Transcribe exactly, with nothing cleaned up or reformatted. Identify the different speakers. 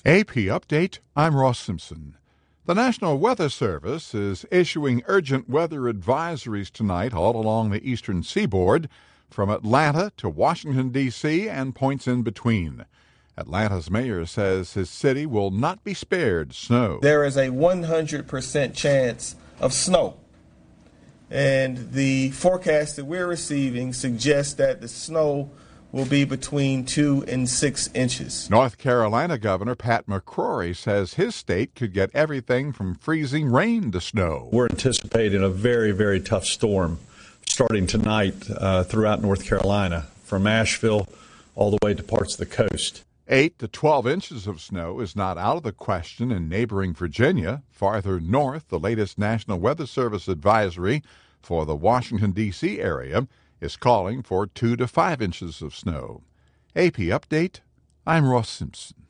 Speaker 1: A P Update, I'm Ross Simpson. The National Weather Service is issuing urgent weather advisories tonight all along the eastern seaboard, from Atlanta to Washington, D C, and points in between. Atlanta's mayor says his city will not be spared snow.
Speaker 2: There is a one hundred percent chance of snow, and the forecast that we're receiving suggests that the snow will be between two and six inches.
Speaker 1: North Carolina Governor Pat McCrory says his state could get everything from freezing rain to snow.
Speaker 3: We're anticipating a very, very tough storm starting tonight uh, throughout North Carolina, from Asheville all the way to parts of the coast.
Speaker 1: Eight to twelve inches of snow is not out of the question in neighboring Virginia. Farther north, the latest National Weather Service advisory for the Washington, D C area is calling for two to five inches of snow. A P Update, I'm Ross Simpson.